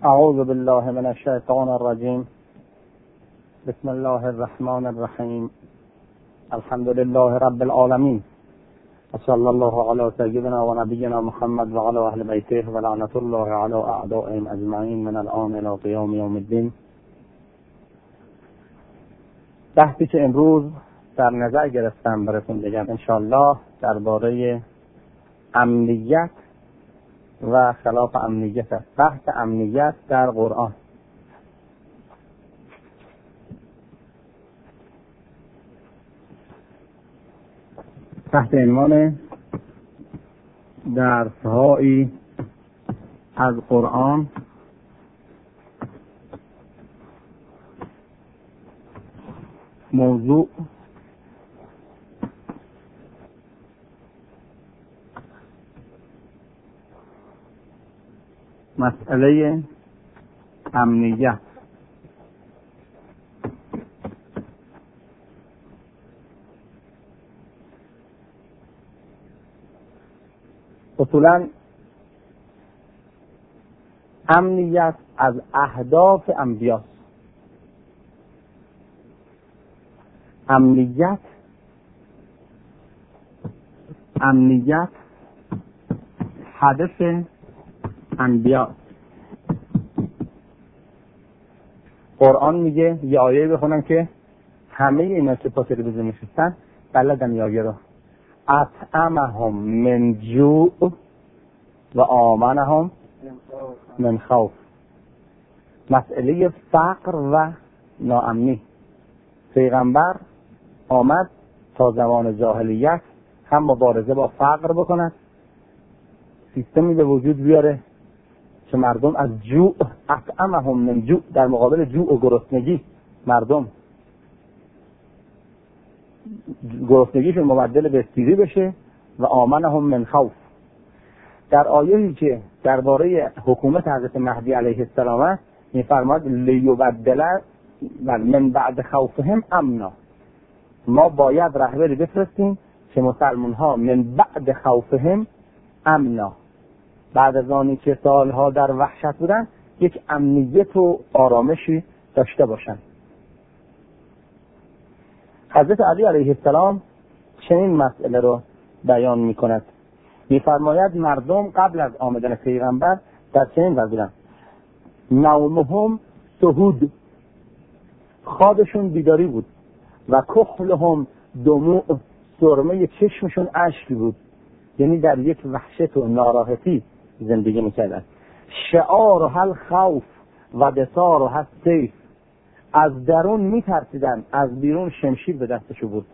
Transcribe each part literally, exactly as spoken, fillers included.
اعوذ بالله من الشیطان الرجیم. بسم الله الرحمن الرحیم. الحمد لله رب العالمین و صلی الله علی سیدنا و نبینا محمد و علی اهل بیته و لعنت الله علی اعدائهم اجمعین من الان الی قیام یوم الدین. بحثی که امروز در نظر گرفتم براتون بگم انشاءالله درباره امنیت و خلاف امنیت است. بحث امنیت در قرآن. تحت عنوان درس‌هایی از قرآن موضوع مسئله امنیت. اصولاً امنیت از اهداف انبیاست. امنیت امنیت هدف انبیا. قرآن میگه یه آیه بخونم که همه اینا که پا تلویزیون نشستن بلدن یه آیه رو. اطعمهم من جوع و آمنهم من خوف. مسئله فقر و ناامنی. پیغمبر آمد تا زمان جاهلیت هم مبارزه با فقر بکند، سیستمی به وجود بیاره که مردم از جوع، اطعمهم من جوع، در مقابل جوع و گرسنگی مردم گرسنگیشون مبدل به سیری بشه و آمنهم من خوف. در آیه‌ای که درباره حکومت حضرت مهدی علیه السلام است می‌فرماد لیبدل من بعد خوفهم امنا. ما باید رهبری بفرستیم که مسلمان‌ها من بعد خوفهم امنا، بعد از آنی که سالها در وحشت بودن یک امنیت و آرامشی داشته باشند. حضرت علی علیه السلام چنین مسئله رو بیان می کند. می فرماید مردم قبل از آمدن پیغمبر در چنین وضعیت نومهم سهود، خوابشون بیداری بود، و کحلهم دموع، سرمه چشمشون اشک بود، یعنی در یک وحشت و ناراحتی زندگی میکردن. شعار هل خوف و دثار و هل سیف، از درون میترسیدن، از بیرون شمشیر به دستشو بود.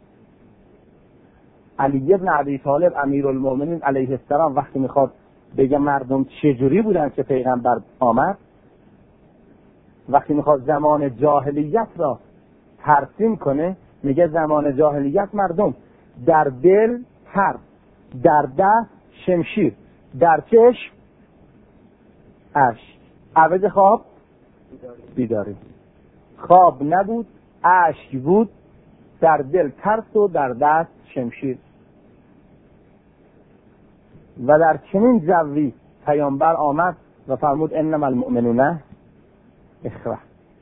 علی ابن ابی طالب امیرالمومنین علیه السلام وقتی میخواد بگه مردم چجوری بودن که پیغمبر آمد، وقتی میخواد زمان جاهلیت را ترسیم کنه میگه زمان جاهلیت مردم در دل ترس، در دست شمشیر، در چشم اشک، عوض خواب بیداری. خواب نبود، اشک بود، در دل ترس و در دست شمشیر. و در چنین جوی پیامبر آمد و فرمود انما المؤمنون اخوه.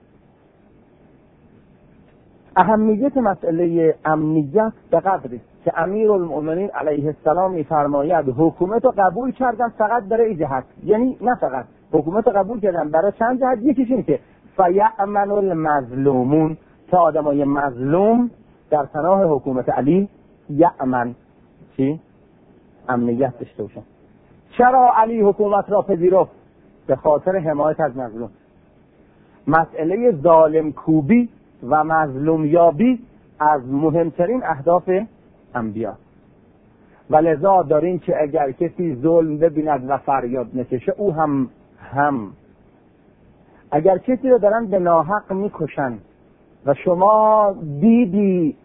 اهمیت مسئله امنیت به قدری که امیرالمؤمنین علیه السلام می‌فرماید حکومت رو قبول کردم فقط برای این جهت، یعنی نه فقط حکومت رو قبول کردم برای چند جهت. یکیش اینه که فیأمن المظلومون، که آدمای مظلوم در پناه حکومت علی یأمن چی؟ امنیت داشته باشن. چرا علی حکومت را پذیرفت؟ به خاطر حمایت از مظلوم. مسئله ظالم کوبی و مظلوم یابی از مهمترین اهداف انبیا، و لذا دارین که اگر کسی ظلم ببیند و فریاد نکشه او هم هم اگر کسی رو دارن به ناحق میکشن و شما دیدی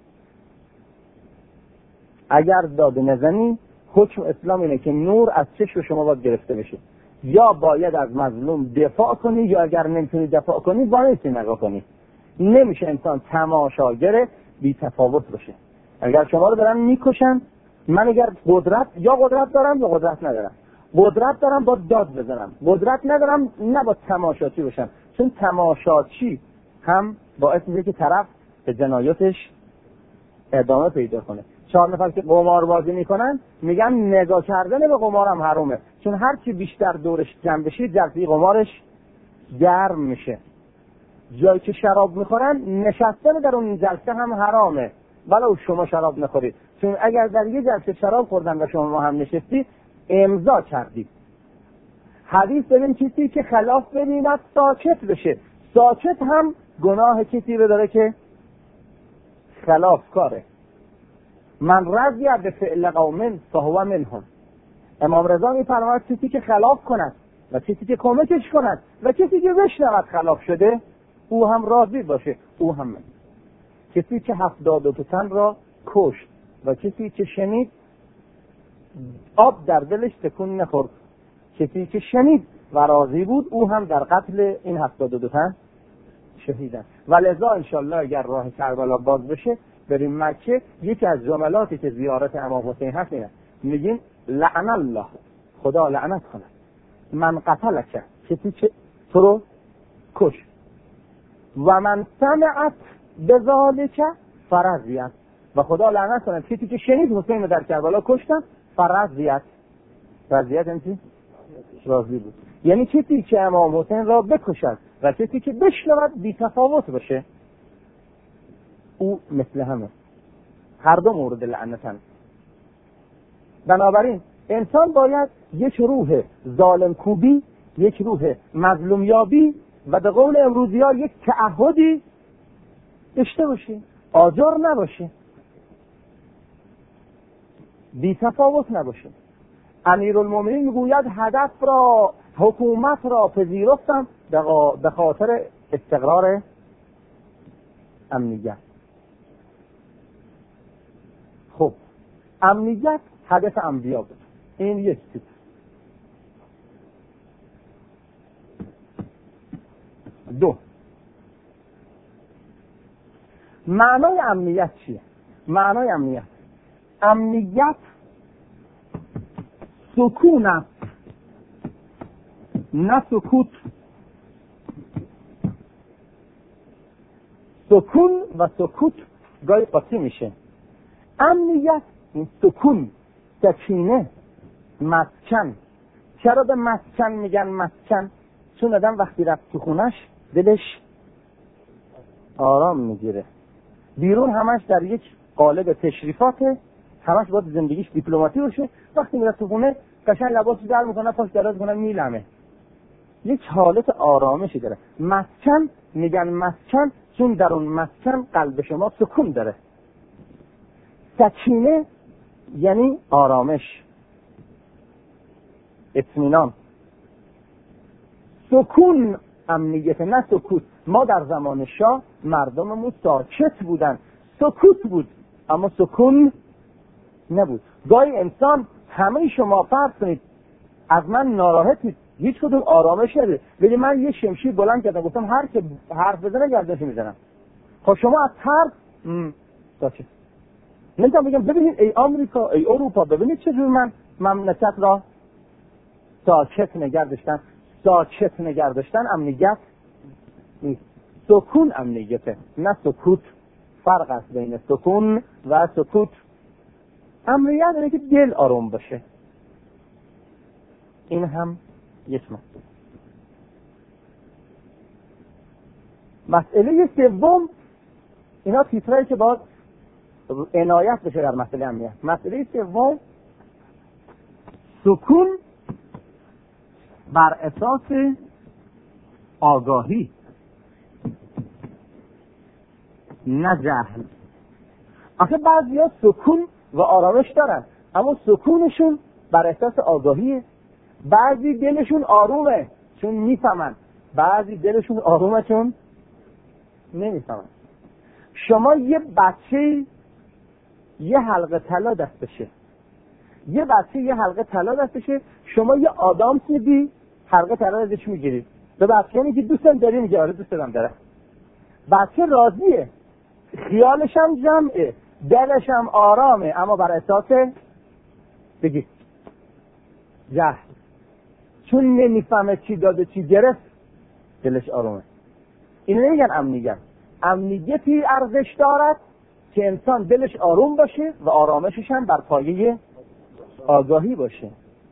اگر داد نزنی، حکم اسلام اینه که نور از چشم شما باید گرفته بشه. یا باید از مظلوم دفاع کنی، یا اگر نمیتونی دفاع کنی وانسی نگاه کنی. نمیشه انسان تماشاگر بی تفاوت باشه. اگر شما رو دارن میکشن، من اگر قدرت یا قدرت دارم یا قدرت ندارم، قدرت دارم با داد بزنم، قدرت ندارم نه با تماشاچی باشم، چون تماشاچی هم باعث میشه که طرف به جنایاتش ادامه پیدا کنه. چهار نفر که قمار بازی میکنن میگن نگاه کردن به قمار هم حرومه، چون هر کی بیشتر دورش جمع بشه جلسه قمارش گرم میشه. جایی که شراب میخورن نشستن در اون جلسه هم حرامه ولو شما شراب نخورید، چون اگر در یه جلسه شراب خوردن و شما هم نشستید امضا کردید. حدیث ببین کسی که خلاف ببیند ساکت بشه. ساکت هم گناه کسی رو داره که خلاف کاره. من رضی به فعل قوم فهو منهم. امام رضا میفرماید کسی که خلاف کند و کسی که کمکش کند و کسی که بشنود خلاف شده او هم راضی باشه، او هم من. کسی که هفتاد و دو تن را کشت و کسی که شنید آب در دلش تکون نخورد، کسی که شنید و راضی بود او هم در قتل این هفتاد و دو تن شهید است. ولذا انشالله اگر راه کربلا باز بشه بریم مکه، یکی از جملاتی که زیارت امام حسین هست اینه، میگیم لعن الله، خدا لعنت کنه، من قتلک، کسی که تو رو کش، و من سمعت بذالک فرضیت، و خدا لعنت کنه کسی که شنید حسین رو در کربلا کشتن فرضیت. فرضیت یعنی چی؟ راضی بود. یعنی کسی که امام حسین را بکشد و کسی که بشنود بی تفاوت باشه او مثل همه، هر دو مورد لعنتن. بنابراین انسان باید یک روح ظالم کوبی، یک روح مظلوم یابی و به قول امروزی ها یک تعهدی داشته باشه، آجر نباشه، بی تفاوت نباشه. امیرالمومنین میگوید هدف را، حکومت را پذیرفتم به خاطر استقرار امنیت. خب امنیت هدف انبیا بود، این یک چیز. دو، معنای امنیت چیه؟ معنای امنیت امنیت سکون است نه سکوت. سکون و سکوت گاهی قاطی میشه. امنیت این سکون، سکینه، مسکن. چرا به مسکن میگن مسکن؟ چون آدم وقتی رفت تو خونش دلش آرام میگیره. بیرون همش در یک قالب تشریفاته، همش باید زندگیش دیپلماتی باشه. وقتی میره تو خونه قشنگ لباسو در میکنه، پاش دراز میکنه، میلمه، یک حالت آرامشی داره. مسکن میگن مسکن چون در اون مسکن قلب شما سکون داره. سکینه یعنی آرامش، اطمینان. سکون امنیت نه سکوت. ما در زمان شاه مردممون ساکت بودن، سکوت بود اما سکون نبود. گاهی انسان، همه شما فرض کنید از من ناراحتید، هیچ کدوم آرامش نده، ولی من یه شمشیر بلند کردم گفتم هر که حرف بزنه گردنش میزنم. خب شما از ترس ساکت. نمیتونم بگم ببینید ای آمریکا ای اروپا ببینید چجور من مملکت را ساکت نگه داشتن. ساکت نگه داشتن امنیت نیست، سکون امنیته نه سکوت. فرق است بین سکون و سکوت. امنیت اینه که دل آروم باشه. این هم یک مسئله. مسئله سوم، اینا تیترایی که باید عنایت بشه در مسئله امنیت. مسئله سوم، سکون بر اساس آگاهی نه جهل. آخه بعضیا سکون و آرامش دارن اما سکونشون بر اساس آگاهیه. بعضی دلشون آرومه چون میفهمن، بعضی دلشون آرومه چون نمیفهمن. شما یه بچه یه حلقه طلا دستشه، یه بچه یه حلقه طلا دستشه، شما یه آدامس میدی حلقه طلا ازش میگیرید، به بچه میگی دوستم داری؟ میگه آره دوست دارم داره. بچه راضیه، خیالش هم جمعه، دلش هم آرامه، اما بر اساس بگید جهل. چون نمیفهمه چی داده چی گرفت دلش آرومه. اینو نمیگن امنیت. امنیتی ارزش دارد که انسان دلش آروم باشه و آرامشش هم بر پایه آگاهی باشه.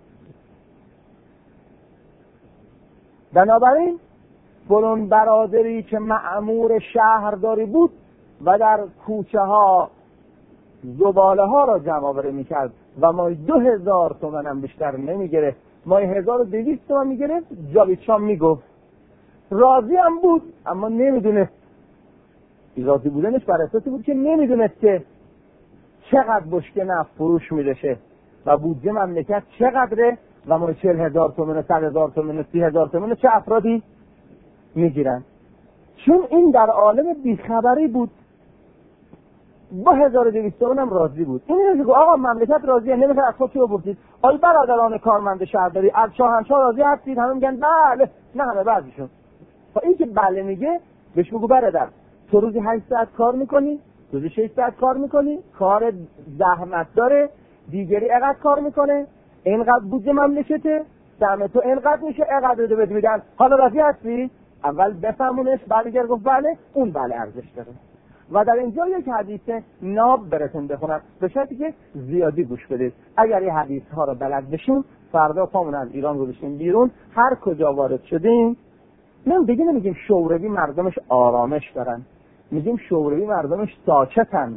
بنابراین فلان برادری که مأمور شهرداری بود و در کوچه ها زباله ها را جمع آوری میکرد و مای دو هزار تومن هم بیشتر نمیگرفت، مای هزار و دویست تومن میگرفت، جاویدشان میگفت راضی هم بود، اما نمیدونست. راضی بودنش بر اساس بود که نمیدونست که چقدر بشکه نفت فروش میرشه و بودجه مملکت چقدره و مای چهل هزار تومن، صد هزار تومن، سی هزار تومن چه افرادی میگیرن. چون این در عالم بیخبری بود، با هزار و دویست تومن هم راضی بود. این نمیشه که آقا مملکت راضیه، نمیشه از خود چی بپرسید؟ آی برادران کارمند شهرداری از شاهنشاه راضی هستید؟ همه میگن بله. نه همه، بعضیشون. با این که بله میگه بهش بگو برادر تو روزی هشت ساعت کار میکنی، روزی شش ساعت کار میکنی، کار زحمت داره، دیگری اینقدر کار میکنه، اینقدر بودجه مملکته، سهم تو اینقدر میشه، اینقدر رو بهت میدن، حالا راضی هستی؟ اول بفهمونش، بعد گر گفت بله، اون بله ارزش داره. و در اینجا یک حدیث ناب براتون بخونم، به شرطی که زیادی گوش بدید. اگر این حدیث ها رو بلد بشیم، فردا پامون از ایران رو بشیم بیرون، هر کجا وارد شدیم، من دیگه نمیگیم شوروی مردمش آرامش دارن، میگیم شوروی مردمش ساکتن،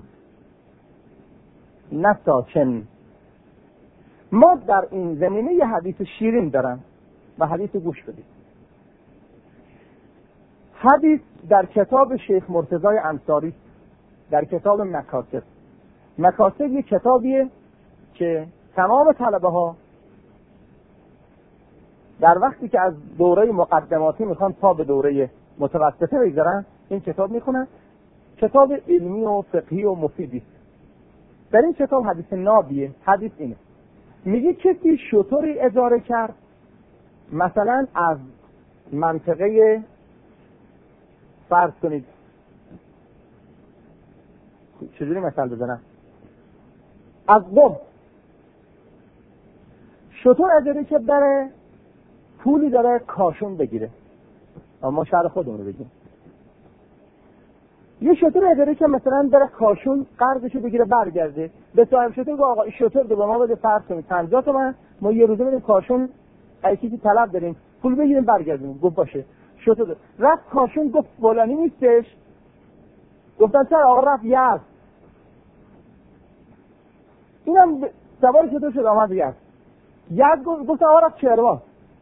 نه ساکن. ما در این زمینه یه حدیث شیرین دارم و حدیث گوش بدید. حدیث در کتاب شیخ مرتضی انصاری، در کتاب مکاسب. مکاسب یه کتابیه که تمام طلبه ها در وقتی که از دوره مقدماتی میخوان تا به دوره متوسطه بگذارن این کتاب میخونن. کتاب علمی و فقهی و مفیدی. در این کتاب حدیث نابیه. حدیث اینه، میگه کسی شتری اجاره کرد مثلا از منطقه، فرض کنید چجوری مثال بزنم، از قم شتر اجاره که بره پولی داره کاشون بگیره، اما شهر خودمون رو بگیم، یه شتر اجاره که مثلا بره کاشون قرضشو بگیره برگرده به صاحب شتر گفت آقا این شتر رو به ما بده، فرض کنید پنجاه تومن، ما یه روزه بریم کاشون اگه چیزی طلب داریم پول بگیریم برگردیم. گفت باشه. شتر رفت کاشون گفت فلانی نیستش، گفتن چرا؟ آقا رفت یزد. اینم سوار شتر شد آمد یزد. یزد گفت گفت آقا رفت کرمان،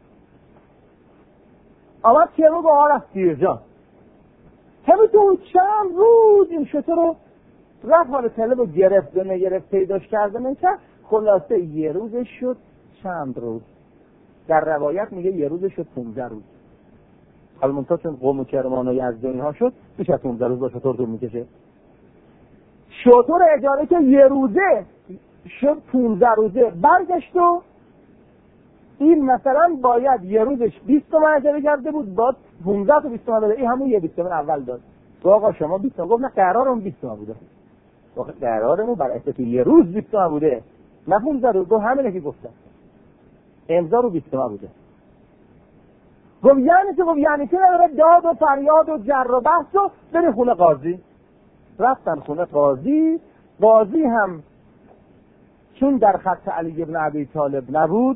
آمد کرمان گفت آقا رفت دیرجان. همینطور چند روز این شتر رو رفت حال طلب رو گرفت و نگرفت پیداش کرده نمیشه. خلاصه یه روزش شد چند روز، در روایت میگه یه روزش شد پونزده روز. حالا منطقه چون قوم و کرمان و یزد و اینها شد بیش از پونزده روز با شتر طول میکشه. شتر اجاره که یه روزه شد پونزده روزه برگشت و این مثلا باید یه روزش بیست تومن اجاره کرده بود، بعد پونزده تا بیست تومن داده، این همون یه بیست تومن اول داد. گفت آقا شما بیست تومن. گفت نه قرارم بیست تومن بوده. گفت قرارمون بر اساس یه روز بیست تومن بوده نه پونزده روز. گفت همینه که گفتم، امضا رو بیست تومن بوده. گفت یعنی چه؟ گفت یعنی چه نداره داد و فریاد و جر و بحث و بری خونه قاضی. رفتن خونه قاضی. قاضی هم چون در خط علی ابن ابی طالب نبود،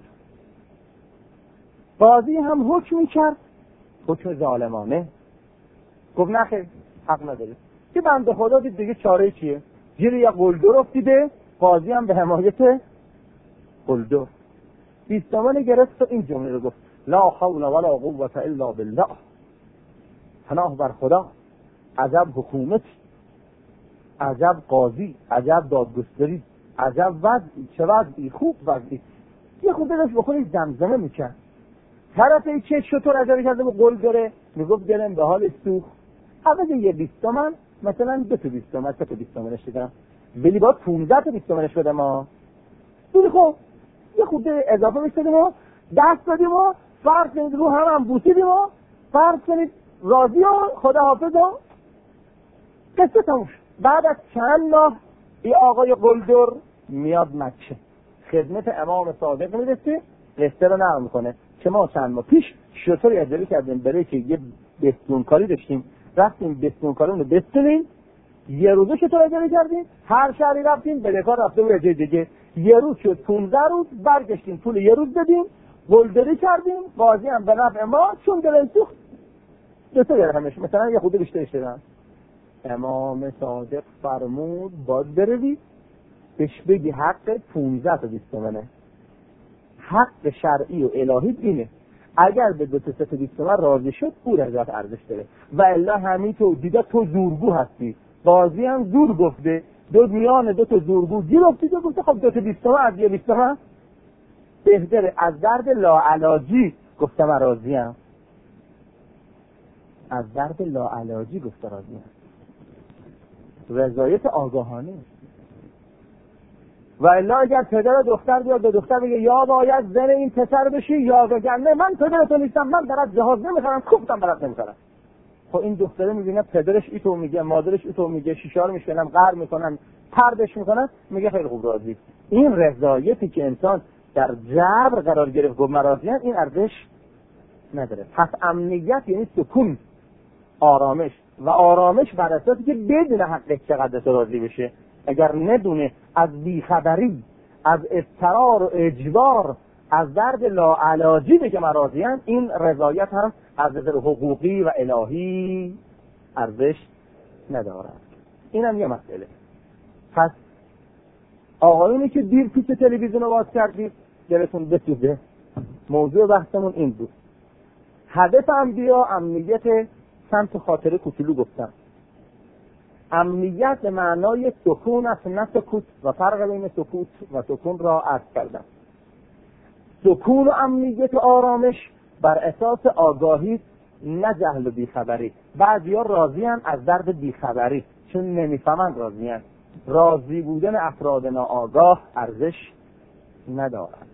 قاضی هم حکم کرد حکم ظالمانه. گفت نه خیر حق نداره. که بنده خدا دید دیگه چاره چیه؟ گیر یا قلدر افتیده، قاضی هم به حمایت قلدر بیست تومن گرفت و این جمله رو گفت لا حول ولا قوة الا بالله، پناه بر خدا، عجب حکومت، عجب قاضی، عجب دادگستری، عجب وضعی، چه وضعی، خوب وضعی. یه خود دلش بخوری زمزمه میکرد. طرف ای که شطور اجاره کرده به قول داره میگفت دلم به حال سوخ، عوض یه بیست تومن مثلا دو تا بیست تومن، سه تا بیست تومنش بدم، ولی باید پونزده تا بیست تومنش بدم ها. دیگه خب یه خود اضافه میشدیم و دست دادیم و فرض کنید رو هم هم بوسیدیم و فرض کنید راضی و خدا حافظ و قصه تموش. بعد از چند ماه این آقای قلدر میاد مکه، خدمت امام صادق میرسه، قصه رو نقل میکنه. که ما چند ماه پیش شطوری اجاره کردیم برای که یه بستونکاری داشتیم، رفتیم بستونکاری رو بستونیم، یه روزه شطور اجاره کردیم، هر شهری رفتیم بلکار رفته بود اجاره دیگه، یه روز شد پونزده روز، برگشتیم پول یه روز بدیم، گلدری کردیم، قاضی هم به نفع ما چون دلن سوخت دو تا درهمش مثلا یه خود بیشتر اشتدن. امام صادق فرمود باید بروی بهش بگی حق پونزده تا بیست تومنه، حق شرعی و الهی اینه، اگر به دو تا سه تا بیست تومن راضی شد پول ازت ارزش داره، و الا همین تو دیگه تو زورگو هستی. قاضی هم زور گفته، دو میان دو تا زورگو گیر افتید و گفته خب دو تا بیست تومن از یه بیست تومن بهتره، از درد لاعلاجی گفته من راضیم، از درد لاعلاجی گفته راضیم، رضایت آگاهانه. و الا اگر پدر و دختر بیاد به دختر بگه یا باید زن این پسر بشی یا بگن نه من پدرتو نیستم، من برات جهاز نمیخرم، خوبتم برات نمیخرم. خب این دختره میبینه پدرش ایتو میگه، مادرش ایتو میگه، شیشار میشکنم، قهر میکنن، پردش میکنن، میگه خیلی خوب راضی. این رضایتی که انسان در جبر قرار گرفت گفت راضیم، این ارزش نداره. پس امنیت یعنی سکون، آرامش، و آرامش بر اساسی که بدون حق چقدر راضی بشه. اگر ندونه از بیخبری، از اضطرار و اجبار، از درد لاعلاجی بگه من راضیم، این رضایت هم از نظر حقوقی و الهی ارزش ندارد. این هم یه مسئله. پس آقایونی که دیر پیش تلویزیون رو باز کردید دلتون بسوزه، موضوع بحثمون این بود. هدف انبیا امنیت چند تا خاطره کوچولو گفتم. امنیت معنای سکون است، نه سکوت، و فرق بین سکوت و سکون را عرض کردم. سکون و امنیت و آرامش بر اساس آگاهی، نه جهل و بیخبری. بعضیا راضیان از درد بیخبری چون نمیفهمن راضیان. راضی بودن افراد ناآگاه ارزش ندارد.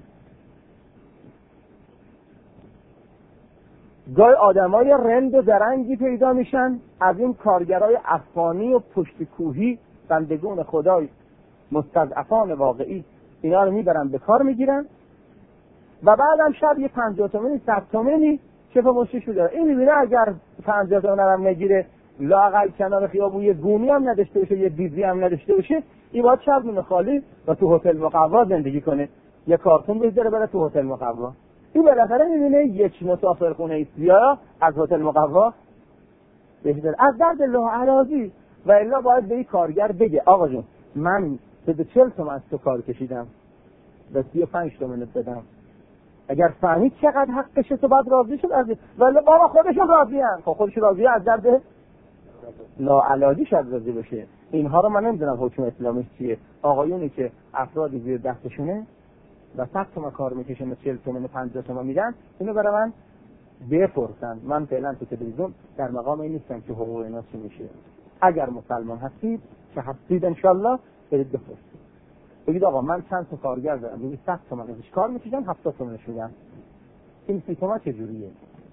گاهی آدمای رند و درنگی پیدا میشن از این کارگرای افغانی و پشت کوهی، بندگون خدای مستضعفان واقعی، اینا رو میبرن به کار میگیرن و بعدم شب یه پنجاه تومنی صد تومنی کف مشتش داره. این میبینه اگر پنجاه تومن هم نگیره، لااقل کنار خیابون یه گونی هم نداشته باشه، یه دیزی هم نداشته باشه، این باید شب دونه خالی و تو هتل مقوا زندگی کنه، یه کارتون بذاره بره تو هتل مقوا. این بالاخره میبینه یک مسافرخونه ایستیا از هتل مقوا بهتر، از درد لاعلاجی. و الا باید به این کارگر بگه آقا جون من به چهل تومن از تو کار کشیدم به سی و پنج تومن بدم، اگر فهمید چقدر حقشه تو باید راضی شد از این. ولی بابا خودشون راضی هم، خب خودش راضی از درد لاعلاجی شد راضی بشه. اینها رو من نمیدونم حکم اسلامی چیه. آقایونی که افرادی زیر دستشونه و صد تومن کار میکشن و چهل تومن و پنجاه تومن میدن، اینو برای من بپرسن. من فعلا تو تلویزیون در مقام این نیستم که حقوق اینا چی میشه. اگر مسلمان هستید که هستید انشالله برید بپرسید، بگید آقا من چند تا کارگر دارم، بگید صد تومن ازش کار میکشن، هفتاد تومنش میدم، این سی تومن چجوریه؟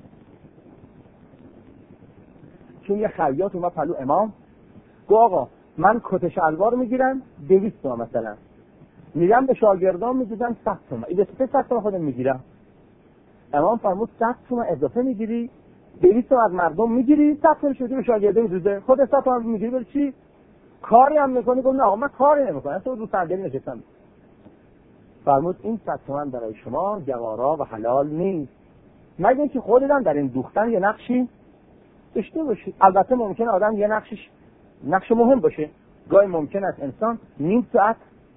چون یه خیاط اومد پلو امام گو آقا من کت شلوار میگیرم دویست تومن مثلا، میرم به شاگردان میگیرم صد تومن، این سه صد تومن خودم میگیرم. امام فرمود صد تومن اضافه میگیری، دویست تومن از مردم میگیری، صد تومن شدی به شاگردان میدوزه، خود صد تومن میگیری برای چی؟ کاری هم میکنی؟ گفت نه آقا من کاری نمیکنم، تو رو صندلی نشستم. فرمود این صد تومن برای شما گوارا و حلال نیست، مگه اینکه خودت هم در این دوختن یه نقشی داشته باشی. البته ممکنه آدم یه نقشش نقش مهم باشه، گاهی ممکن است انسان نیم ساعت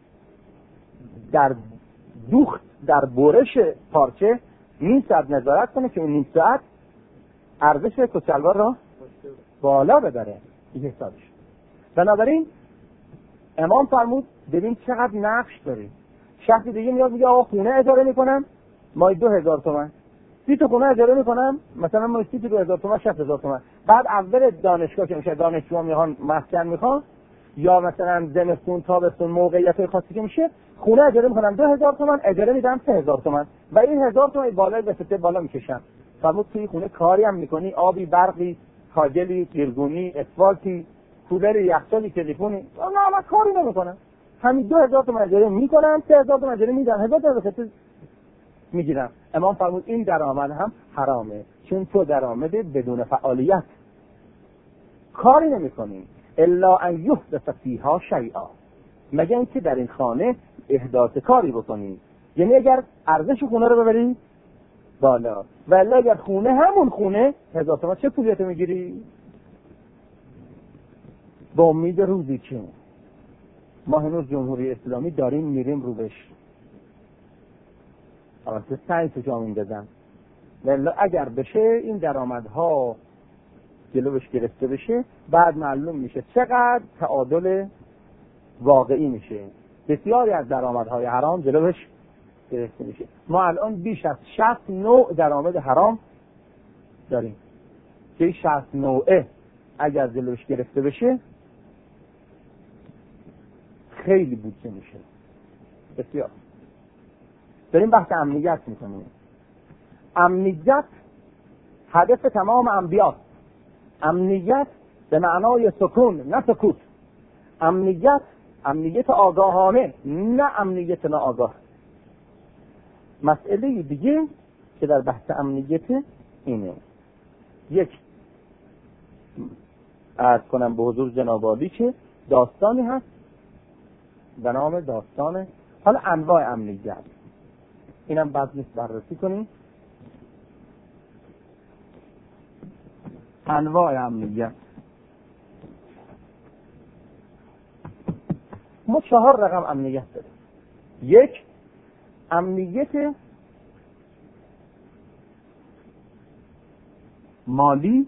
در دوخت، در برش پارچه نیم ساعت نظارت کنه که اون نیم ساعت ارزش کچلوار را بالا ببره، این حسابش. بنابراین امام فرمود ببین چقدر نقش داری. شخصی دیگه میاد میگه آقا خونه اجاره میکنم مای دو هزار تومن، سی تا خونه اجاره میکنم مثلا مای سی تا دو هزار تومن، شصت هزار تومن. بعد اول دانشگاه که میشه دانشجوها میخوان مسکن میخوان، یا مثلا زمستون تابستون موقعیت خاصی که میشه خونه اجاره میکنم دو هزار تومن، اجاره میدم سه هزار تومن و این هزار تومن بالای بسته بالا میکشم. فرمود توی خونه کاری هم میکنی، آبی، برقی، کاگلی، گیرگونی، اسفالتی، کولر، یخچالی، تلفنی، نه من کاری نمیکنم، همین دو هزار تومن اجاره میکنم، سه هزار تومن اجاره میدم، هزار تومن بسته میگیرم. امام فرمود این درآمد هم حرامه، چون تو درآمد بدون فعالیت کاری نمی کنی الا ان یحدث فیها شیئا، مگر اینکه در این خانه احداث کاری بکنی، یعنی اگر ارزش خونه رو ببری بالا، ولی اگر خونه همون خونه هزار تومان چه پولیت میگیری؟ با امید روزی که ما هنوز جمهوری اسلامی داریم میریم رو بش البته سعی تو جا میندازن، ولی اگر بشه این درآمدها جلوش گرفته بشه بعد معلوم میشه چقدر تعادل واقعی میشه. بسیاری از درآمدهای حرام جلوش گرفته میشه. ما الان بیش از شصت نوع درآمد حرام داریم که این شصت نوعه اگر جلوش گرفته بشه خیلی بودجه میشه. بسیار داریم بحث امنیت میکنیم. امنیت هدف تمام انبیا. امنیت به معنای سکون نه سکوت. امنیت امنیت آگاهانه نه امنیت ناآگاه. مسئله دیگه که در بحث امنیت اینه، یک عرض کنم به حضور جناب عالی که داستانی هست به نام داستان حالا انواع امنیت، اینم بعد نیست بررسی کنیم. انواع امنیت ما چهار رقم امنیت داریم. یک، امنیت مالی،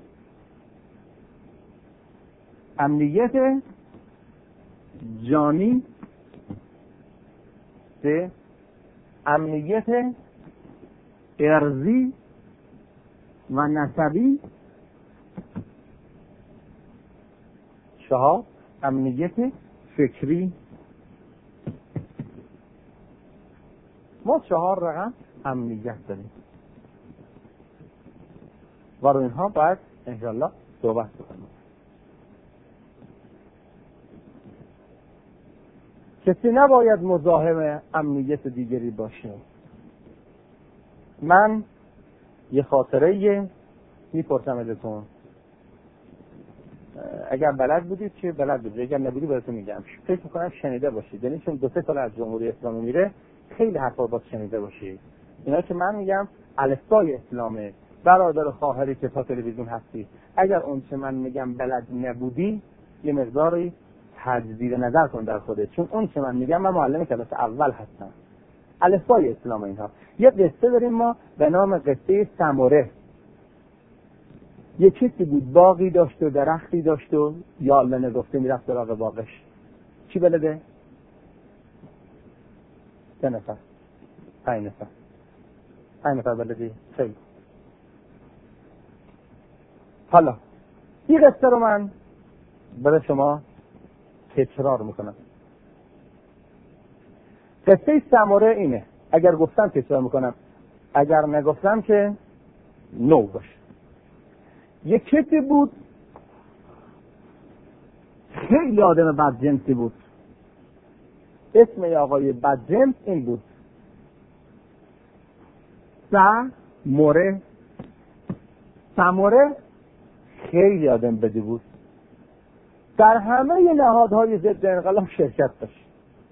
امنیت جانی، سه امنیت ارضی و نسبی، چهار امنیت فکری. ما چهار رقم امنیت داریم و رو اینها باید انشاءالله صحبت بکنیم. کسی نباید مزاحم امنیت دیگری باشه. من یه خاطره میپرسم ازتون، اگر بلد بودید که بلد بودید، اگر نبودید براتون میگم. فکر میکنم شنیده باشید، یعنی چون دو سه سال از جمهوری اسلامی میره خیلی حرفا باید شنیده باشید. اینا که من میگم الفبای اسلامه. برادر خواهری که تا تلویزیون هستی، اگر اون چه من میگم بلد نبودی یه مقداری تجدید نظر کن در خودت، چون اون چه من میگم من معلم کلاس اول هستم. الفبای اسلام اینها. یه قصه داریم ما به نام قصه سمره. یه کسی بود باغی داشت و درختی داشت و یا الله نگفته میرفت سراغ باغش. چی بلده؟ سه نفر پنج نفر پنج نفر بلدی؟ خیلی. حالا این قصه رو من برای شما تکرار میکنم. قصه سمره اینه، اگر گفتم تکرار میکنم، اگر نگفتم که نو باشه. یک کسی بود خیلی آدم بدجنسی بود. اسم آقای بدجنس این بود سمره. سمره خیلی آدم بدی بود، در همه نهادهای ضد انقلاب شرکت داشت.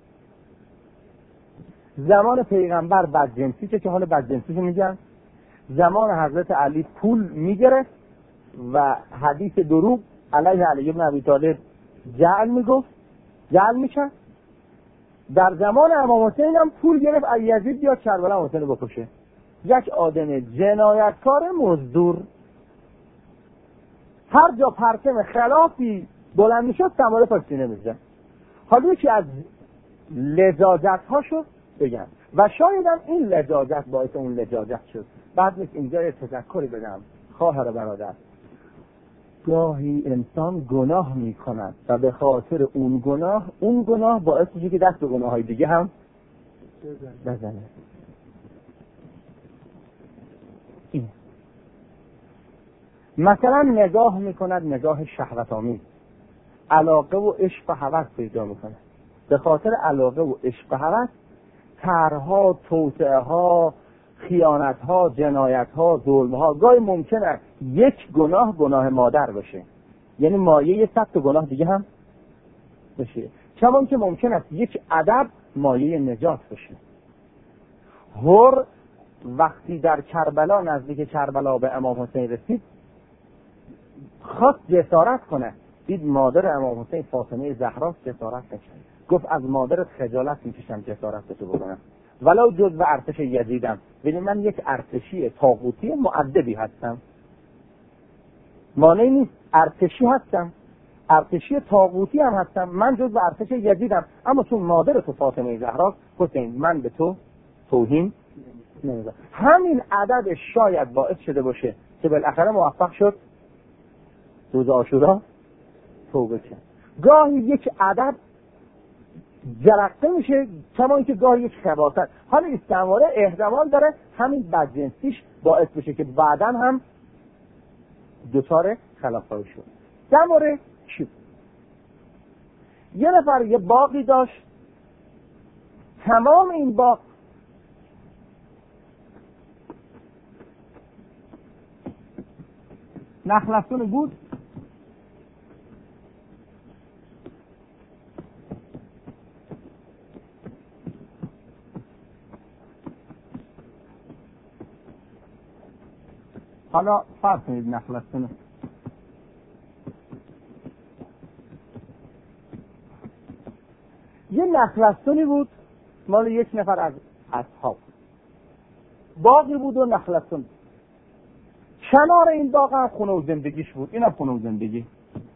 زمان پیغمبر بدجنسی که حال بدجنسی میگن، زمان حضرت علی پول میگرفت و حدیث دروغ علیه علی ابن ابی طالب جعل میگفت، جعل میکرد. در زمان امام حسین هم پول گرفت از یزید بیاد کربلا حسین رو بکشه. یک آدم جنایتکار مزدور. هر جا پرچم خلافی بلند میشد سماره پاکسینه میزد. حالا یکی از لجاجت هاشو بگم و شاید هم این لجاجت باعث اون لجاجت شد. بعد نیست اینجا یه تذکری بدم خواهر برادر، گاهی انسان گناه میکند و به خاطر اون گناه اون گناه باعث میشه که دست به گناه های دیگه هم بزنه. این مثلا نگاه میکند نگاه شهوت آمیز، علاقه و عشق و هوس پیدا میکنه. به خاطر علاقه و عشق و هوس طرحها، توطئه ها، خیانت ها، جنایت ها، ظلم ها. گاهی ممکنه یک گناه گناه مادر بشه، یعنی مایه صد تا گناه دیگه هم بشه. چون که ممکن است یک ادب مایه نجات بشه. هر وقتی در کربلا، نزدیک کربلا به امام حسین رسید، خواست جسارت کنه، دید مادر امام حسین فاطمه زهرا جسارت نکرد. گفت از مادرت خجالت میکشم جسارت تو بکنم، ولو جز و ارتش یزیدم، ولی من یک ارتشی طاغوتی مؤدبی هستم، مانعی نیست، ارتشی هستم، ارتشی طاغوتی هم هستم، من جز و ارتش یزیدم، اما چون مادر تو فاطمه زهرا، حسین من به تو توهین نمی‌کنم. همین عدد شاید باعث شده باشه که بالاخره موفق شد روز عاشورا توبه کنه. گاهی یک عدد جرقه میشه، کما اینکه گاهی یک خباثت. حالا استعماره احتمال داره همین بدجنسیش باعث بشه که بعداً هم دچار خلافکاری شد. در مورد چی؟ یه نفر یه باغی داشت، تمام این باغ نخلستون بود، حالا فرض کنید نخلستونه، یه نخلستونی بود مال یک نفر از اصحاب، باغی بود و نخلستون. کنار این باغ هم خونه و زندگیش بود، این هم خونه و زندگی.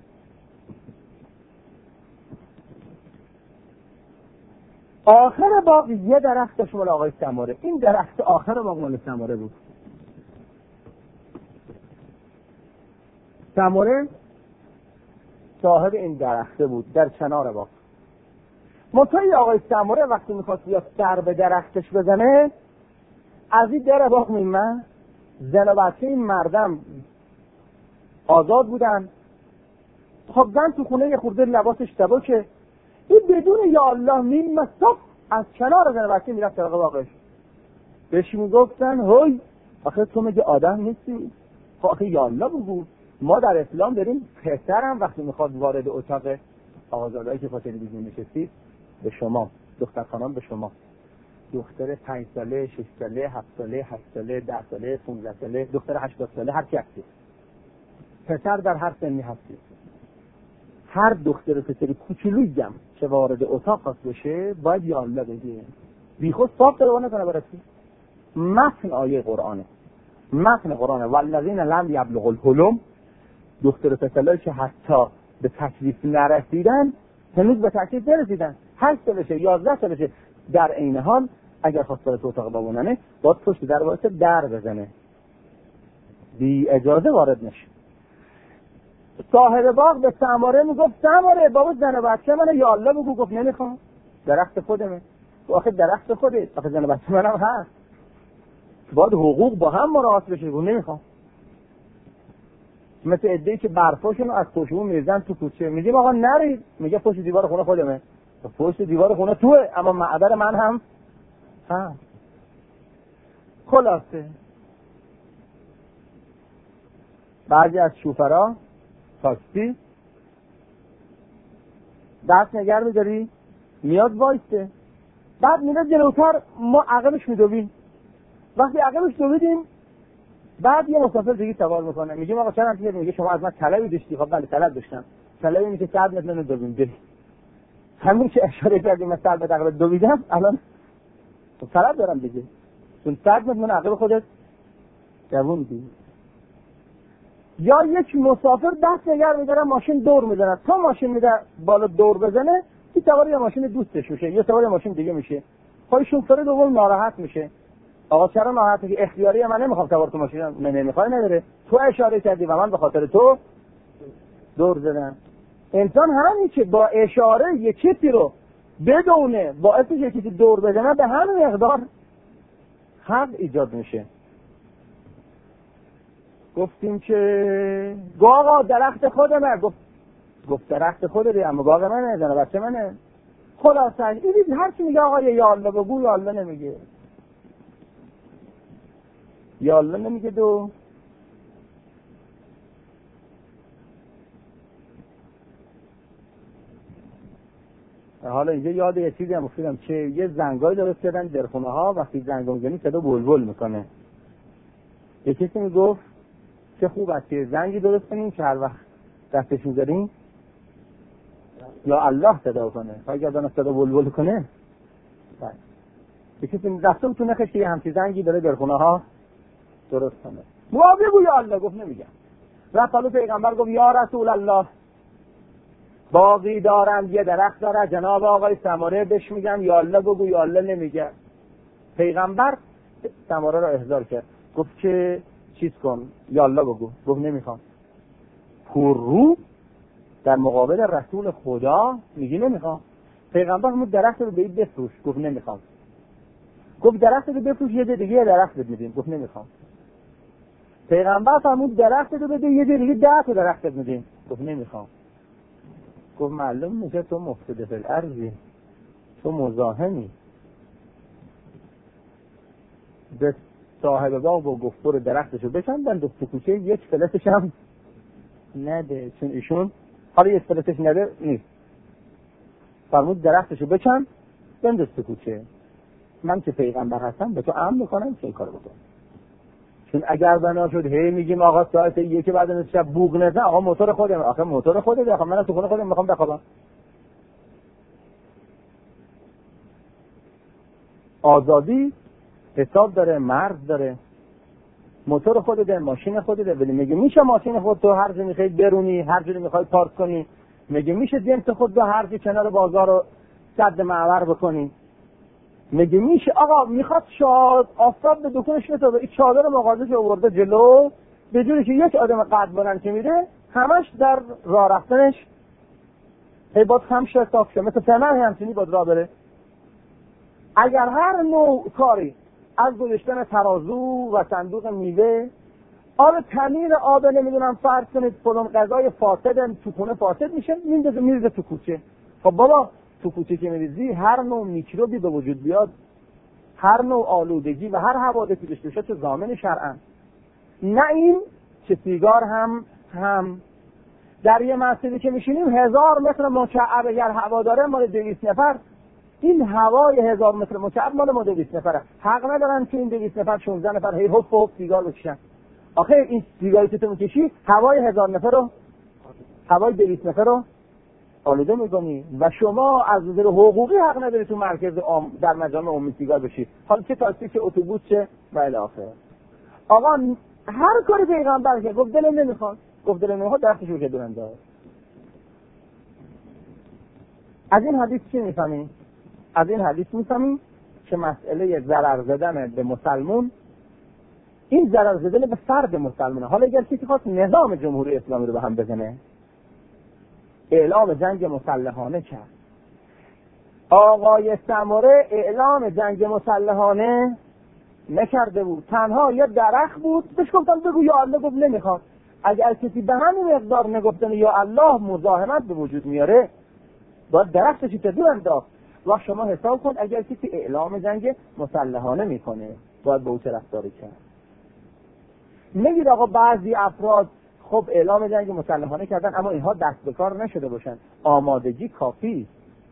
آخر باغ یه درخت داشت مال آقای سماره، این درخت آخر باغ مال سماره بود. سماره صاحب این درخته بود در کنار باغ. مطمئن آقای سماره وقتی میخواست یا سر به درختش بزنه، از این در باغ میمه، زن و بچه این مردم آزاد بودن، خب زن تو خونه یه خورده لباسش سبکه، این بدون یا الله میمه صف از کنار زن و بچه میرفت طرق باغش. بهش میگفتن هوی آخه تو مگه آدم نیستی؟ خب آخه یا الله بگو، ما در اسلام داریم پسرم وقتی میخواد وارد اتاق آقازادهایی که با تلویزیون نشستید، به شما دختر خانم، به شما دختر پنج ساله، شش ساله، هفت ساله، هشت ساله، ده ساله، پانزده ساله، دختر هشتاد ساله، هر کی هستی، پسر در هر سنی هستی، هر دختر پسری کوچولویی هم که وارد اتاق خواست بشه باید یا الله بگه، بی خود صاف داره نکنه برسی. متن آیه قرآنه، متن قرآنه والذین لم یبلغوا الحلم، دختر پسرایی که حتی به تکلیف نرسیدن، هنوز به تکلیف نرسیدن، هشت سالشه، یازده سالشه، در عین حال اگر خواست وارد اتاق بمونه باید پشت در واسه در بزنه، بی اجازه وارد نشه. صاحب باغ به سماره میگفت سماره بابا زن و بچه منه یا الله بگو. گفت نمیخوام، درخت خودمه. آخه درخت خوده، آخه زن و بچه منم هست، باید حقوق با هم مراعات بشه. گفت نمیخوام. مثل عده‌ای که برفاشونو از پشتمون میزنن تو کوچه، میگیم آقا نرید، میگه پشت دیوار خونه خودمه. پشت دیوار خونه توه اما معبر من هم ها. خلاصه بعضی از شوفرا تاکسی دست نگر میداری میاد وایسته، بعد میره جلوتر، ما عقبش میدویم. وقتی عقبش دویدیم بعد یه مسافر دیگه سوار میکنه، میگیم آقا چند دیگه، میگه شما از من طلبی داشتی؟ خب بله طلب داشتم. طلبی اینه که صد متر منو دویم بری. همین که اشاره کردیم من صد متر عقب دویدم، الان تو طلب دارم دیگه، چون صد متر من عقب خودت دووندی. یا یک مسافر دست نگر میداره ماشین دور میزنه، تا ماشین میده بالا دور بزنه که سوار یه ماشین دوستش میشه یا سوار یه ماشین دیگه میشه. خب شوفر دوم ناراحت میشه، آقا چرا ناراحتی؟ که اختیاری من نمیخوام سوار تو ماشین، من نمیخوای نداره، تو اشاره کردی و من به خاطر تو دور زدم. انسان همین که با اشاره یه چیزی رو بدونه باعث یه چیزی دور بزنه به همین مقدار حق ایجاد میشه. گفتیم که آقا درخت خودمه، گفت گفت درخت خودته اما باغ منه، زن و بچه منه. خلاصه این هر چی میگه آقا یا الله بگو یا الله نمیگه. یا الله نمیگه دو. حالا اینجا یاد یه چیزی هم افتادم که یه زنگای درست کردن در خونه ها، وقتی زنگ میزنی صدا بلبل میکنه. یه کسی میگفت چه خوب است که زنگی درست کنیم که هر وقت دستش میذاریم یا الله صدا کنه، اگر دانه صدا بلبل کنه. بله یه کسی دستم تو نخش که یه همچی زنگی داره در خونه ها درست کنه. موابه بگو یا الله، گفت نمیگم. رفت حالا پیغمبر گفت یا رسول الله باقی دارم، یه درخت داره، جناب آقای سماره بهش میگم یا الله بگو، یا الله نمیگه. پیغمبر سماره را احضار کرد، گفت که چیز کن یا الله بگو، گفت نمیخوام. پررو در مقابل رسول خدا میگی نمیخوام. پیغمبر همون درخت رو به این بفروش، گفت نمیخوام. گفت درخت رو بفروش یه دیگه یه درخت میدیم، گفت نمیخوام. پیغمبر فرمود درخت رو بده یه دیگه ده تا درخت میدیم، گفت نمیخوام. گفت معلوم میشه تو مفسد فی الارض، تو مزاحمی. به صاحب باغ و گفت برو درختشو بکن تو کوچه، یک فلسش هم نده، چون ایشون حالا یک فلسش نده نیست. فرمود درختشو بکن بنداز تو کوچه. من که پیغمبر هستم به تو امر میکنم که این کارو بکن. چون اگر بنا شد هی میگیم آقا ساعت یک بعد از شب بوق نزن، آقا موتور خودم، آخه موتور خودت، آخه من تو خونه خودم میخوام بخوابم. آزادی حساب داره، مرز داره. موتور خودت، ماشین خودت، ولی میگه میشه ماشین خودت تو هر جا میخوای برونی، هر جوری میخوای پارک کنی. میگه میشه جنس خودت هر جا کنار بازار رو سد معور بکنی. میگه میشه آقا میخواد شاد آفتاب به دکونش بتابه، این چادر مغازه که آورده جلو به جوری که یک آدم قد بلند که میره همش در راه رفتنش هی باید همشه صاف شه، مثل فنر همچنی باید راه بره. اگر هر نوع کاری از گذاشتن ترازو و صندوق میوه، آب تمیر آب نمیدونم فرض کنید فلان غذای فاسد تو خونه فاسد میشه، میندازه میریزه تو کوچه. خب بابا تو کوچه که میریزی هر نوع میکروبی به وجود بیاد، هر نوع آلودگی و هر حوادثی داشته باشه، چه ضامن شرعاً. نه این که سیگار هم هم در یه مسجدی که میشینیم هزار متر مکعب اگر هوا داره مال دویست نفر، این هوای هزار متر مکعب مال ما دویست نفره. حق ندارن که این دویست نفر شانزده نفر هی هپ هپ سیگار بکشن. آخه این سیگاری که تو میکشی هوای هزار نفر رو، هوای دویست نفر رو آلوده میکنی و شما از نظر حقوقی حق نداری تو مرکز عام در مجامع عمومی سیگار بشی. حالا چه تاکسی چه اتوبوس چه و الی آخره. آقا هر کاری پیغمبر که گفت دلم نمیخواد، گفت دلم نمیخواد درختش رو کدوم انداز. از این حدیث چی میفهمیم؟ از این حدیث میفهمیم که مسئله ضرر زدن به مسلمان، این ضرر زدن به فرد مسلمانه. حالا اگر کسی خواست نظام جمهوری اسلامی رو به هم بزنه، اعلام جنگ مسلحانه کرد، آقای سماره اعلام جنگ مسلحانه نکرده بود، تنها یه درخت بود بهش گفتم بگو یا الله، گفت نمیخواد. اگر کسی به همین مقدار نگفتن یا الله مزاحمت به وجود میاره، باید درختش رو دور انداخت. و شما حساب کن اگر کسی اعلام جنگ مسلحانه میکنه باید به او چه رفتاری کرد. نگید آقا بعضی افراد خب اعلام جنگ مسلحانه کردن اما اینها دست به کار نشده باشن. آمادگی کافی،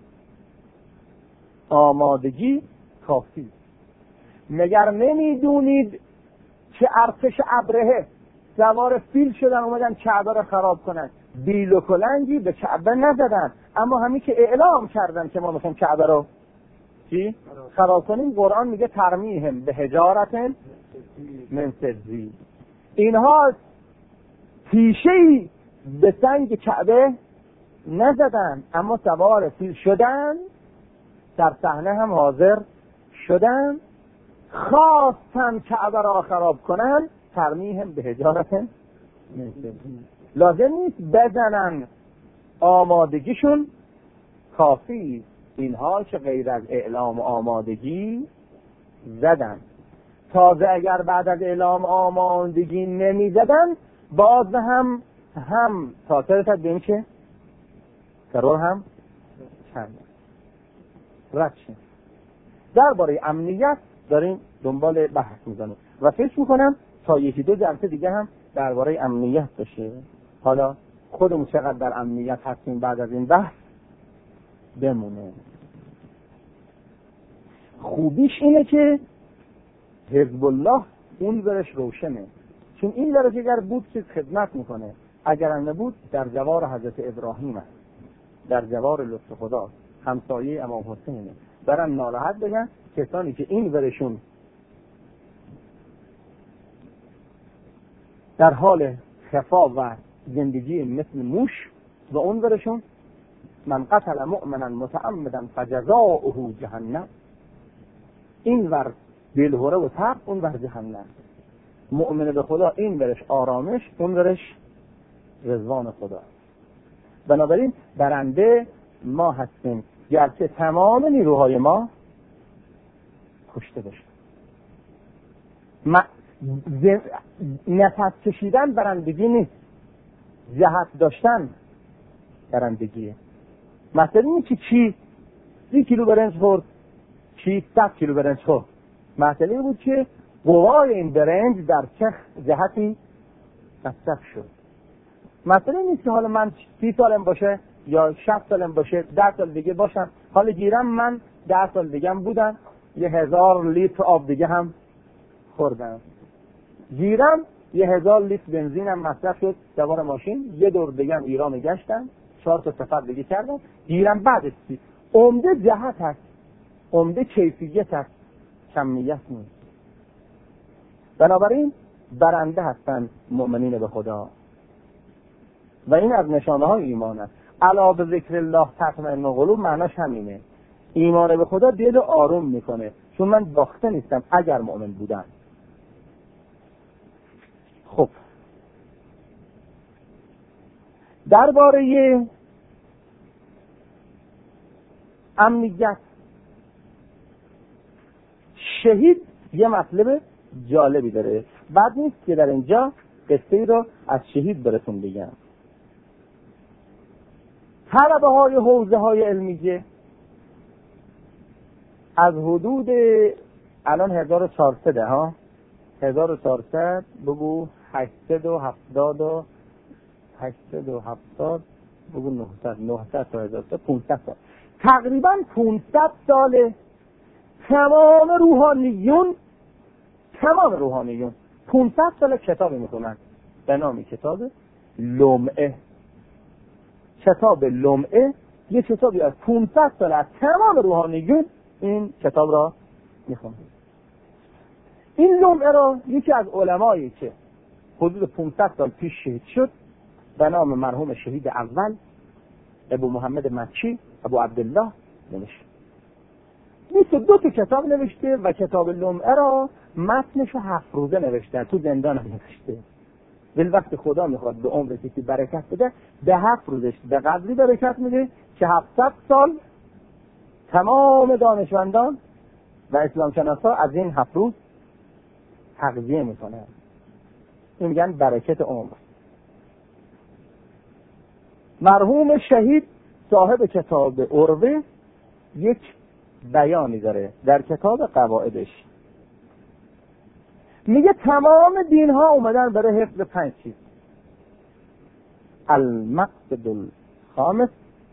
آمادگی کافی. مگر نمیدونید که ارتش ابرهه سوار فیل شدن اومدن کعبه رو خراب کنن، بیل و کلنگی به کعبه نزدن، اما همین که اعلام کردن که ما میخوایم کعبه رو چی خراب کنیم، قرآن میگه ترمیهم به حجارت من سجیل. اینها تیشه‌ای به سنگ کعبه نزدن اما سوار فیل شدن، در صحنه هم حاضر شدن، خواستن کعبه را خراب کنن، ترمیهم به حجارت من سجیل. لازم نیست بزنن، آمادگیشون کافی. اینها که غیر از اعلام آمادگی زدن، تازه اگر بعد از اعلام آمادگی نمی زدن باز هم هم تاثیر تا بین که ترور هم چند رد شد. درباره امنیت داریم دنبال بحث میزنیم. و فکر میکنم تا یکی دو جلسه دیگه هم درباره امنیت بشه. حالا خودمون چقدر در امنیت هستیم بعد از این بحث بمونه. خوبیش اینه که حزب الله اون برش روشنه، چون این درش اگر بود که خدمت میکنه، اگر نبود در جوار حضرت ابراهیم است، در جوار لطف خدا، همسایه امام حسینه. برن ناراحت بگن کسانی که این برشون در حال خفا و زندگی مثل موش و اون برشون من قتل مؤمنا متعمدا فجزاؤه جهنم، این ور دلهوره و تب، اون ور جهنم. مؤمن به خدا این برش آرامش، اون برش رضوان خدا. بنابراین برنده ما هستیم، گرچه تمام نیروهای ما کشته بشه. ز... نفس کشیدن برندگی نیست، جهت داشتن برندگیه. مثلا اینه که چی سی کیلو برنج خورد، چی صد کیلو برنج خورد. مثلا این بود که قوای این برنج در چه جهتی مصرف شد. مثلا نیست که حالا من سی سالم باشه یا شصت سالم باشه، ده سال دیگه باشم، حالا گیرم من ده سال دیگه هم بودم یه هزار لیتر آب دیگه هم خوردم، گیرم یه هزار لیتر بنزین هم مصرف شد سوار ماشین، یه دور دیگه هم ایران گشتم، چهار تا سفر دیگه کردم، گیرم بعدش چی؟ عمده جهت هست، عمده کیفیت هست، کمیت نیست. بنابراین برنده هستن مؤمنین به خدا و این از نشانه های ایمان است. الا به ذکر الله تطمئن القلوب معناش همینه. ایمان به خدا دل آروم میکنه، چون من باخته نیستم اگر مؤمن بودم. خب درباره امنیت شهید یه مطلب جالبی داره، بعد نیست که در اینجا قصه رو از شهید براتون بگم. طلبه های حوزه های علمیه از حدود الان هزار و چهارصد ها هزار و چهارصد بگو هشتصد و هفتاد و هشتصد و هفتاد بگو نهصد نهصد تا هزار تا پانصد سال، تقریبا پانصد سال تمام روحانیون تمام روحانیون پانصد سال کتابی میخونن به نام کتاب لمعه. کتاب لمعه یه کتابی از پانصد سال از تمام روحانیون این کتاب را میخونن. این لمعه را یکی از علمایی که حدود پانصد سال پیش شهید شد به نام مرحوم شهید اول ابو محمد مکی ابو عبدالله نوشت. بیست و دو تا کتاب نوشته و کتاب لمعه را متنش هفت روزه نوشته، تو زندان هم نوشته. ولی وقت خدا میخواد به عمر کسی برکت بده، به هفت روزش به قدری برکت میده که هفتصد سال تمام دانشمندان و اسلام شناسا از این هفت روز تغذیه میکنه. این میگن برکت عمر. مرحوم شهید صاحب کتاب عروه یک بیانی داره در کتاب قواعدش، میگه تمام دین ها اومدن برای حفظ پنج چیز. المقصد الخامس،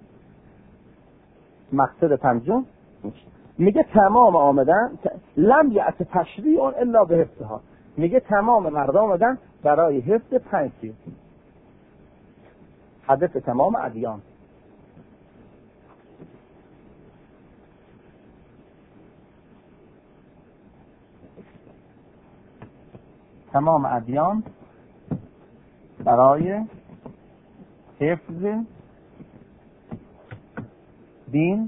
مقصد پنجم، میگه تمام آمدن لم یأت تشریع الا به حفظها، میگه تمام مردم آمدن برای حفظ پنج چیز. هدف تمام ادیان. تمام ادیان برای حفظ دین،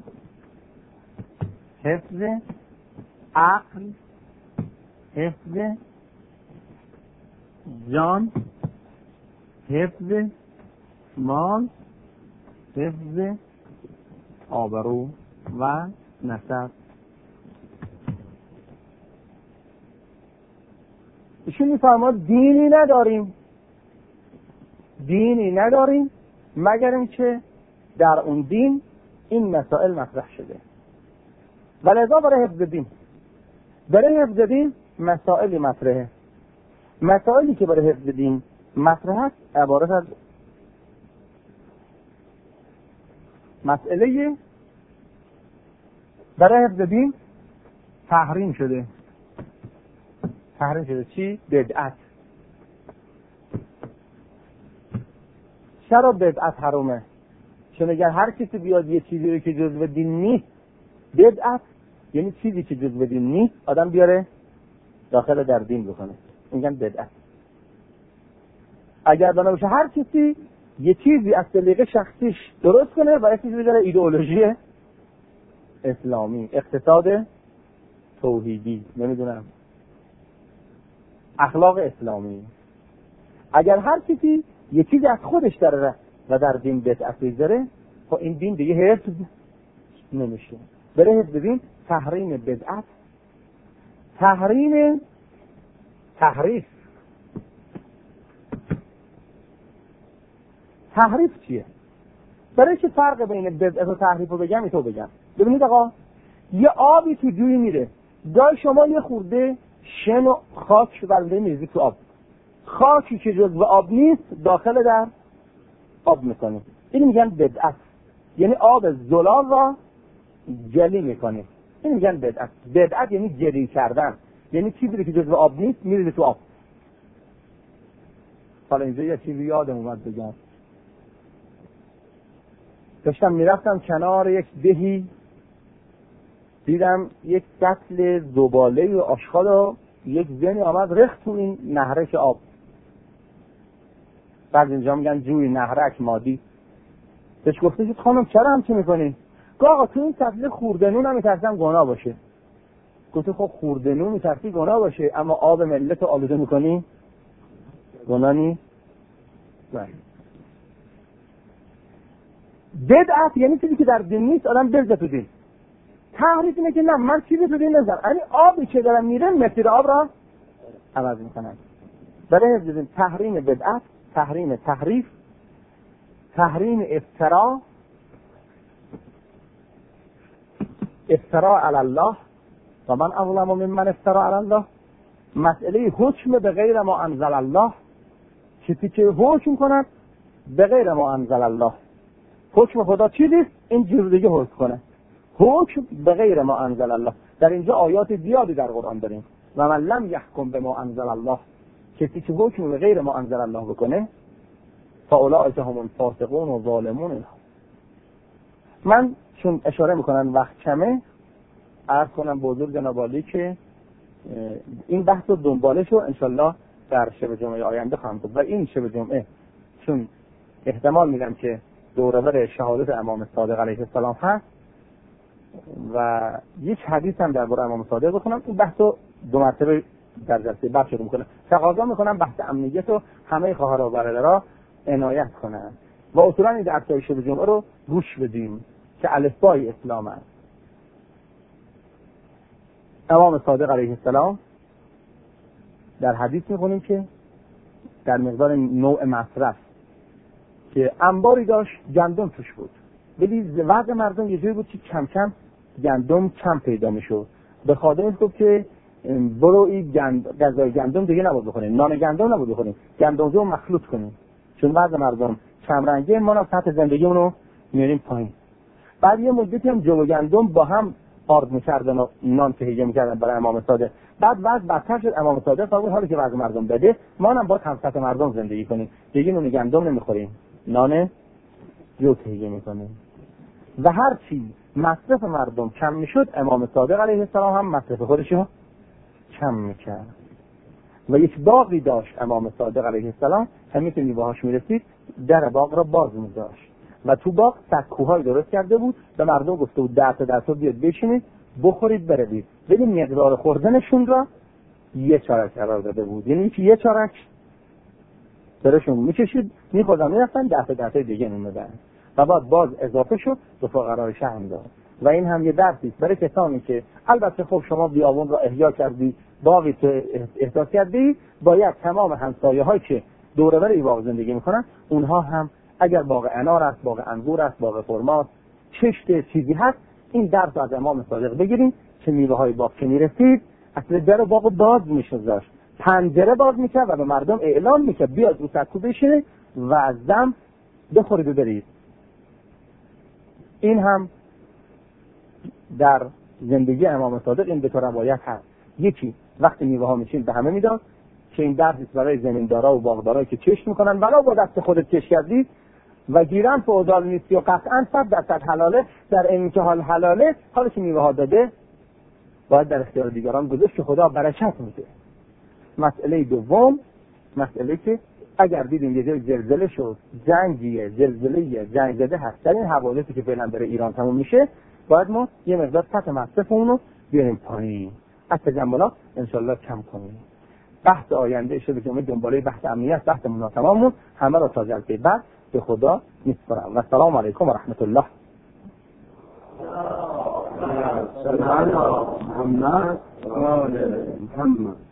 حفظ عقل، حفظ جان، حفظ مال، حفظ آبرو و نسب. ایشون میفرماد دینی نداریم دینی نداریم مگر اینکه در اون دین این مسائل مطرح شده. ولذا برای حفظ دین برای حفظ دین مسائلی مطرحه. مسائلی که برای حفظ دین مطرح است عبارت از مسئله برای حفظ دین تحریم شده. تحریم شده چی؟ بدعت. چرا بدعت حرامه؟ چون اگر هر کسی بیاد یه چیزی رو که جزء دین نیست، بدعت یعنی چیزی که جزء دین نیست آدم بیاره داخل در دین بکنه، میگن بدعت. اگر بنابراین هر کسی یه چیزی از سلیقه شخصیش درست کنه و یه چیزی بذاره ایدئولوژی اسلامی، اقتصاد توحیدی، نمیدونم اخلاق اسلامی، اگر هر کسی یه چیزی از خودش داره و در دین بدعت بذاره، خب این دین دیگه حفظ نمیشه. برای حفظ دین تحریم بدعت، تحریم تحریف. تحریف چیه؟ برای چه فرق بین بدعت و تحریف رو بگم اینطور بگم. ببینید آقا، یه آبی تو جوی میره، جای شما یه خورده شن و خاک برده میریزی تو آب، خاکی که جزو آب نیست داخل در آب میکنی، این میگن بدعت. یعنی آب زلال را جلی میکنی، این میگن بدعت. بدعت یعنی جلی کردن، یعنی چیزی که جزو آب نیست میریزی تو آب. حالا اینجا یه چیزی یادم اومد بگم. داشتم میرفتم کنار یک دهی، دیدم یک سطل زباله و آشغال و یک زنی آمد رخت تو این نهرک آب. بعد اینجا میگن جوی نهرک مادی. بهش گفته شد خانم چرا همچه میکنی؟ گفت آقا تو این سطل خوردنون هم میترسم گناه باشه. گفت خب خوردنون میترسی گناه باشه، اما آب ملت رو آلوده میکنی گناه نیست؟ بدعت یعنی چیزی که در دین نیست آدم بذاره تو دین. تحریف اینه که نه من چیزی تو دین نذارم، یعنی آبی که دارم میره مسیر آب را عوض میکنن. برای حفظ دین تحریم بدعت، تحریم تحریف، تحریم افترا، افترا علی الله و من اظلم ممن افترا علی الله. مسئله حکم به غیر ما انزل الله، کسی که حکم کند به غیر ما انزل الله. حکم خدا چیزیست این جور دیگه حکم کنه، حکم به غیر ما انزل الله. در اینجا آیات زیادی در قرآن داریم. و من لم یحکم به ما انزل الله، کسی که حکم به غیر ما انزل الله بکنه فاولئک هم الفاسقون و ظالمون. من چون اشاره میکنن وقت کمه، عرض کنم بزرگ جناب عالی که این بحث رو دنبالش رو انشالله در شب جمعه آینده خواهم بود. و این شب جمعه چون احتمال میدم که دوره‌بر شهادت امام صادق علیه السلام هست و یک حدیث هم درباره امام صادق بخونم، این بحث رو دو مرتبه در جلسه بعد شروع میکنم. تقاضا میکنم بحث امنیت رو همه خواهرها و برادرها عنایت کنن و اصولا این درس‌های شب جمعه رو گوش بدیم که الفبای اسلام است. امام صادق علیه السلام در حدیث میخونیم که در مقدار نوع مصرف که انباری داشت گندم توش بود، ولی وضع مردم یه جوری بود که کم کم گندم کم پیدا میشد. به خادمش گفت که برو این گند... غذای گندم دیگه نباید بخوریم، نان گندم نباید بخوریم، گندم رو مخلوط کنیم، چون وضع مردم کم رنگه، ما نه سطح زندگیمون رو میاریم پایین. بعد یه مدتی هم جو و گندم با هم آرد می‌کردن و نان تهیه می‌کردن برای امام صادق. بعد وضع بدتر شد، امام صادق فرمود حالی که وضع مردم بده، ما هم با هم سطح مردم زندگی کنیم، دیگه نون گندم نمی‌خوریم، نان جو تهیه می‌کنیم. و هر چی مصرف مردم کم می‌شد، امام صادق علیه السلام هم مصرف خودش رو کم می‌کرد. و یک باغی داشت امام صادق علیه السلام، همین که میوه‌هاش می‌رسید در باغ را باز می‌ذاشت و تو باغ سکوهای درست کرده بود، به مردم گفته بود ده تا ده تا بیاد بشینید بخورید بروید، ولی مقدار خوردنشون را یه چارک قرار داده بود، یعنی که یه چارک برشون میکشید میخوردن میرفتن ده تا ده تا دیگه میمدن و بعد باز اضافه شد به فقرای شهر داد. و این هم یه درسی است برای کسانی که البته خب شما بیابون را احیا کردی، باقی تو احساس کردی، باید تمام همسایه‌هایی که دور و بر این باغ زندگی میکنن اونها هم اگر باغ انار است، باغ انگور است، باغ خرما، چشت چیزی هست، این درس از امام صادق بگیریم که میوه های باغ که میرسید اصلا در باغ باز می‌شذاشت، پنجره باز میکرد و به مردم اعلام میکرد بیاد رو سکو بشینه و از دم بخورید و برید. این هم در زندگی امام صادق این به طور روایت هست. یکی وقتی میوه ها میشین به همه میداد که این درس برای زمیندارا و باغدارا که کشت میکنن، ولی با دست خودت کشت کردید و گیرم فعودال نیستی و قطعا صد درصد حلاله، در این که حال حلاله، حالا که میوه ها داده باید در اختیار دیگران گذاشت که خدا برکت میده. مسئله دوم، مسئله که اگر دیدیم یه جای زلزله شد، جنگیه، زلزله‌ای، جنگ زده هست، در این حوادثی که فعلا داره ایران تموم میشه، باید ما یه مقدار سطح مصرفمون رو بیاریم پایین، از تجملات انشالله کم کنیم. بحث آینده شده که ما دنباله بحث امنیت، بحث مناسبامون همه رو تا جلسه بعد به خدا میسپارم و السلام علیکم و رحمت الله. سبحان الله محمد و آل محمد.